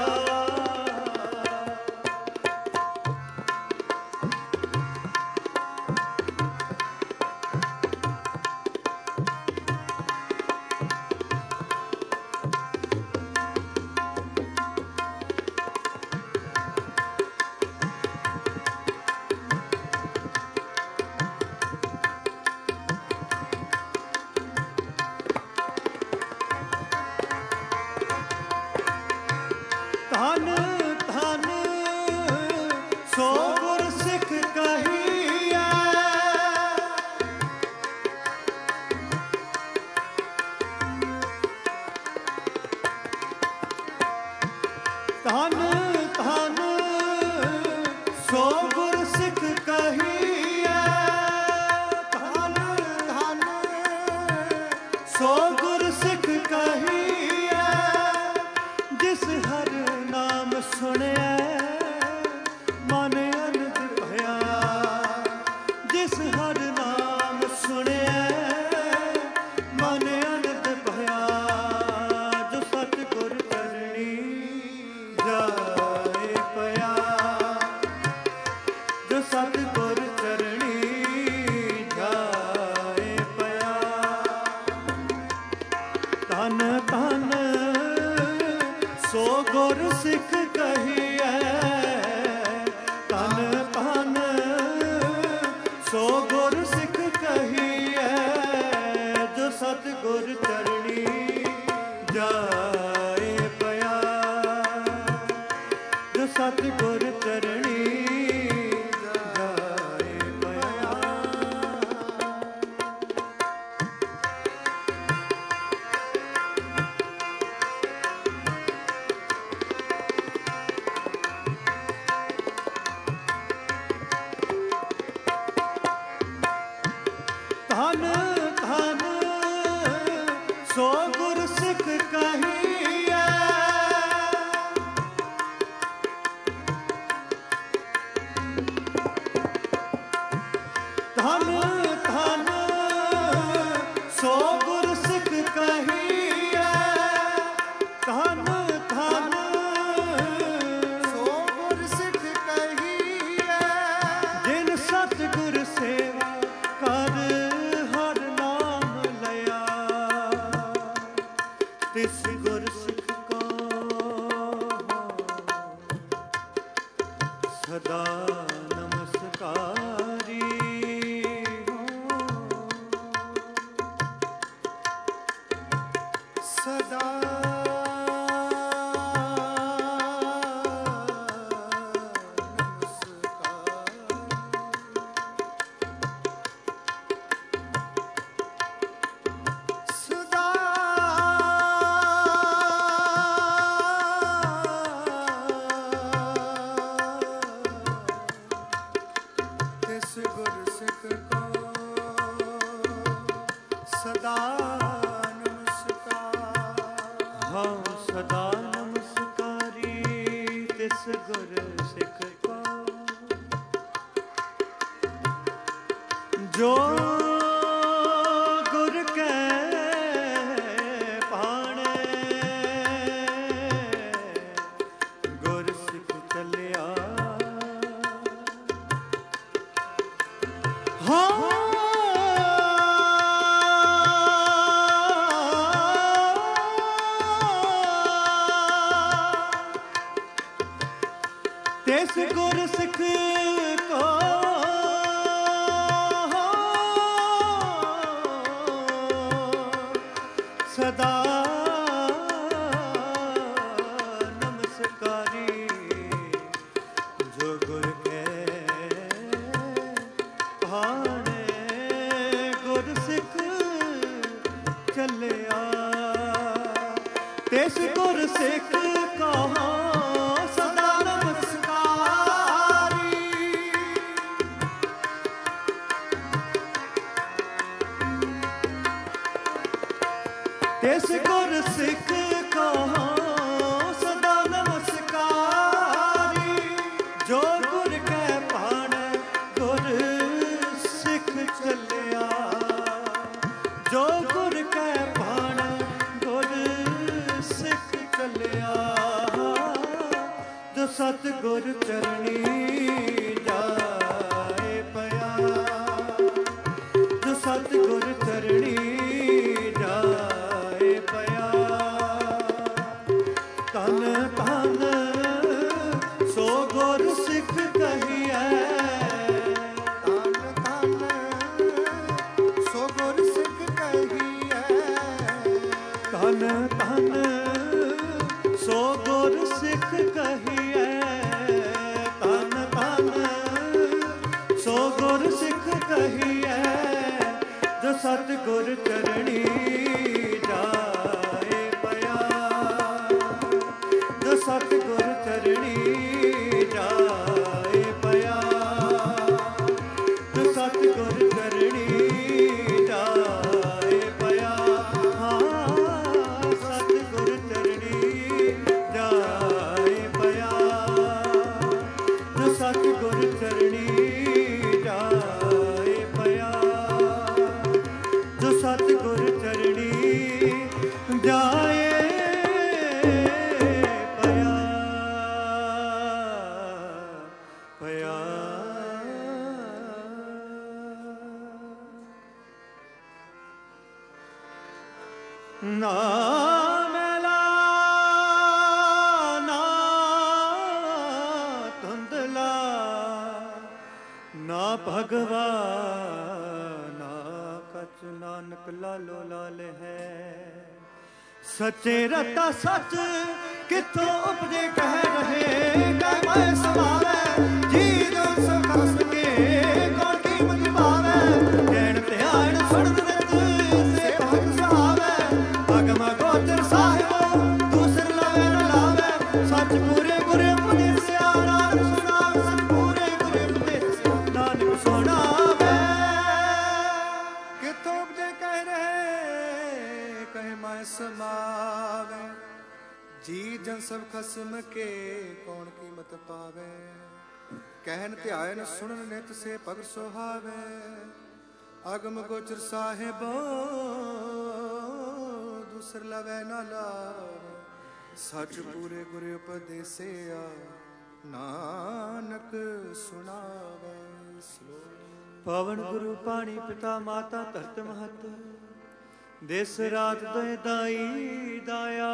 धन धन सो गुर सिख कहिए, धन धन सो गुर सिख कहिए, धन धन सो गुर सिख कहिए, जिस हर नाम सुनिया मन अनंद भया, जिस हर नाम सुनिया मन अनंद भया, जो सतगुर चरणी जाए पया, जो सतगुर चरणी जाए पया। तन तन सो गुर सिख कहिए, तन तन सो गुर सिख कहिए, जो सतगुर चरणी जाए पया, जो सतगुर चरणी जाए पया। धन धन सो गुर सिख कहिए, धन धन सो गुर सिख कहिए, धन धन सो गुर सिख कहिए, जिन सतगुर सेवा कर हर नाम लया, तिस गुर सिख को सदा नमस्कारी हो, सदा गुर सिख को सदा नमस्कार, हाँ सदा नमस्कारी, तिस गुर सिख को जो गुर के भाणे, गुर सिख चलिया। हाँ तिस गुर सिख को सदा नमस्कारी, जो गुर के भाणे ਤਿਸ ਗੁਰ ਸਿੱਖ ਕਹੋ ਸਦਾ ਨਮਸਕਾਰੀ। ਤਿਸ ਗੁਰ ਸਿੱਖ ਕਹੋ ਸਦਾ ਨਮਸਕਾਰੀ। ਜੋ ਗੁਰ ਕੈ ਭਾਣੈ ਗੁਰ ਸਿੱਖ ਚੱਲਿਆ। ਜੋ ਗੁਰ ਕੈ ਭਾਣੈ ਗੁਰ ਸਿੱਖ ਚੱਲਿਆ। ਜੋ ਸਤਿਗੁਰ ਚਰਣੀ ਜਾਏ ਪਿਆ। ਜੋ ਸਤਿਗੁਰ ਚਰਣੀ ਜਾਏ ਪਿਆ। ਤਨ ਤਨ ਸੋ ਗੁਰ ਸਿੱਖ ਕਹੀਐ। ਤਨ ਤਨ ਸੋ ਗੁਰ ਸਿੱਖ ਕਹੀਐ। ਤਨ ਤਨ ਸੋ ਗੁਰ ਸਿੱਖ ਕਹੀਐ। ਤਨ ਤਨ ਸੋ ਗੁਰ ਸਿੱਖ ਕਹੀਐ। ਜੋ ਸਤਿਗੁਰ ਚਰਣੀ ਜਾਏ ਪਿਆ। ਜੋ ਸਤਿਗੁਰ ਚਰਣੀ ਜਾਏ ਪਿਆ। ਜੋ ਸਤਿਗੁਰ ਚਰਣੀ ਜਾਏ ਪਿਆ। ਹਾਂ ਸਤਿਗੁਰ ਚਰਣੀ ਜਾਏ ਪਿਆ। ਜੋ ਸਤਿਗੁਰ ਚਰਣੀ ਜਾਏ ਪਿਆ। ਜੋ ਸਤਿਗੁਰ ਚਰਣੀ ਜਾਏ ਪਿਆ ਪਿਆ। ਨਾ ਮੈਲਾ ਨਾ ਧੁੰਦਲਾ ਨਾ ਭਗਵਾ ਨਾ ਕਛ ਨਾਨਕ ਲਾਲੋ ਲਾਲ ਹੈ। ਸੱਚੇ ਰਤਾ ਸੱਚ ਕਿੱਥੋਂ ਉਪਜੇ ਕਹਿ ਰਹੇ। ਕਹਿ ਮੈਂ ਸਮਾਵੈ ਜੀ ਜੋ ਸਖਸ ਕੇ ਕੌਣ ਕੀਮਤ ਪਾਵੈ। ਕਹਿਣ ਧਿਆਨ ਸੁਣ ਨਿਤ ਸੇ ਭਗਤ ਸੁਹਾਵੈ। ਅਗਮ ਗੋਚਰ ਸਾਹਿਬੋ ਦੂਸਰ ਲਵੇ ਨ ਲਾਵੈ। ਸੱਚ ਪੂਰੇ ਗੁਰ ਉਪਦੇਸਿਆ ਨਾਨਕ ਸੁਣਾਵੈ। ਸੱਚ ਪੂਰੇ ਗੁਰ ਉਪਦੇਸਿਆ ਨਾਨਕ ਸੁਣਾਵੈ। ਕਿਥੋਂ ਉਪਜੇ ਕਹਿ ਰਹੇ ਕਹਿ ਮੈਂ ਸਮਾਵੈ। ਜੀ ਜਨ ਸਭ ਖਸਮ ਕੇ ਕੌਣ ਕੀਮਤ ਪਾਵੈ। ਕਹਿਨ ਧਿਆਨ ਸੁਣਨ ਨਿਤ ਸੇ ਭਗਤ ਸੁਹਾਵੈ। ਅਗਮ ਗੋਚਰ ਸਾਹਿਬੋ ਦੂਸਰ ਲਵੈ ਨ ਲਾਵੈ। ਸੱਚ ਪੂਰੇ ਗੁਰ ਉਪਦੇਸਿਆ ਨਾਨਕ ਸੁਣਾਵੈ। ਸਲੋਕ ਪਵਨ ਗੁਰੂ ਪਾਣੀ ਪਿਤਾ ਮਾਤਾ ਧਰਤ ਮਹਤ। ਦਿਸ ਰਾਤ ਦੇ ਦਾਈ ਦਾਇਆ।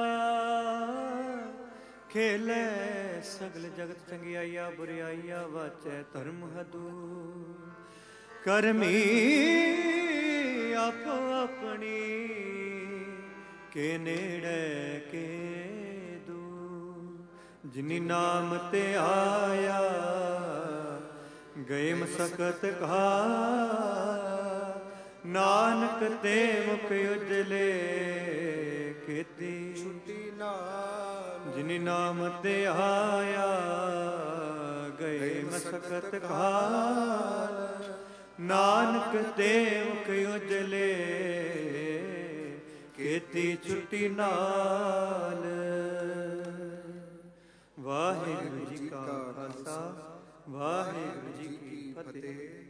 ਖੇਲੇ ਸਗਲ ਜਗਤ ਚੰਗਿਆਈਆ ਬੁਰਿਆਈਆ। ਵਾਚੈ ਧਰਮ ਹਦੂ ਕਰਮੀ ਆਪੋ ਆਪਣੀ। ਕੇ ਨੇੜੇ ਕੇ ਦੂਰ ਜਿਨੀ ਨਾਮ ਤੇ ਆਇਆ। ਗਏ ਮਸਕਤ ਕਾ ਨਾਨਕ ਤੇ ਮੁਖ ਉਜਲੇ ਕੀਤੀ। ਛੁੱਟੀ ਨਾਲ ਜਿਨੀ ਨਾਮ ਤੇ ਆਇਆ। ਗਏ ਮਸਕਤ ਕਾ ਨਾਨਕ ਤੇ ਮੁਖ ਉਜਲੇ ਕੀਤੀ। ਛੁੱਟੀ ਨਾਲ। ਵਾਹਿਗੁਰੂ ਜੀ ਕਾ ਖਾਲਸਾ ਵਾਹਿਗੁਰੂ ਜੀ ਕੀ ਫਤਿਹ।